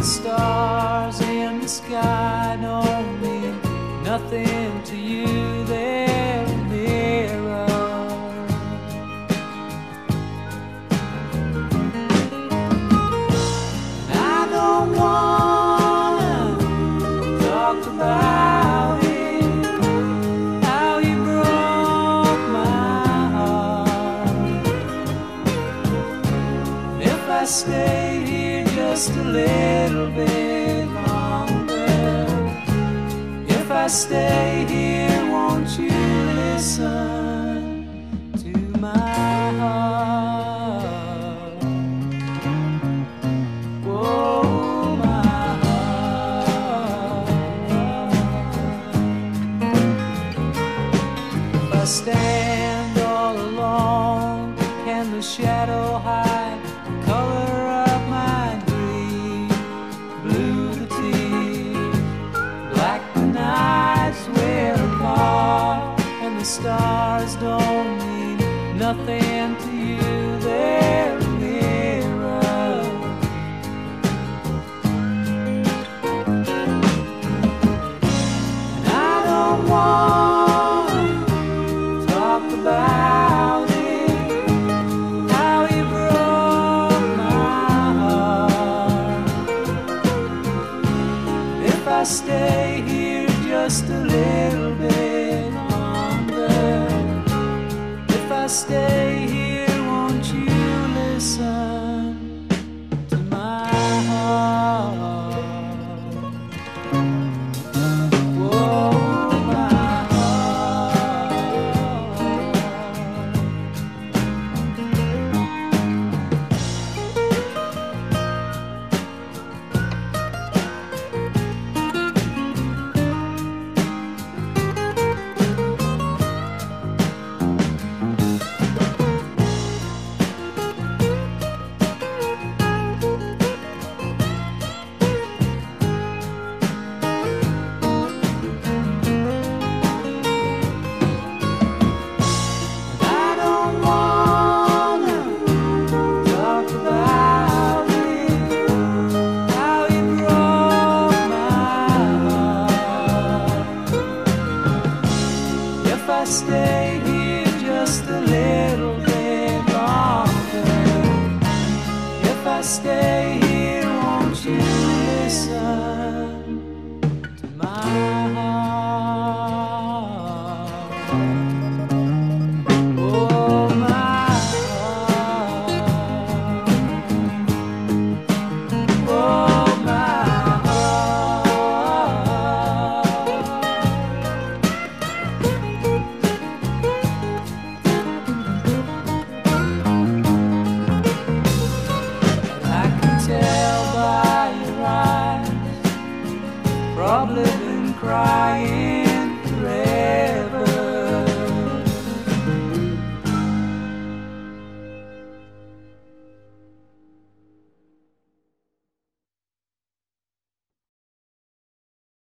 the stars in the sky don't mean nothing to you. They're a mirror. And I don't wanna talk about it, how you broke my heart. If I stay here just a little bit longer, if I stay here, won't you listen to my heart? Whoa, my heart. If I stand all alone, can the shadow hide the color of my dream? Blue the tea, black the nights we're apart, and the stars don't mean nothing to you. They're a mirror. And I don't want to talk about it, how you broke my heart. If I stay here just a little bit longer, if I stay here, won't you listen to my heart? Whoa, my heart. I don't wanna talk about it, how you broke my heart. If I stay here just a little bit longer, if I stay here, won't you listen?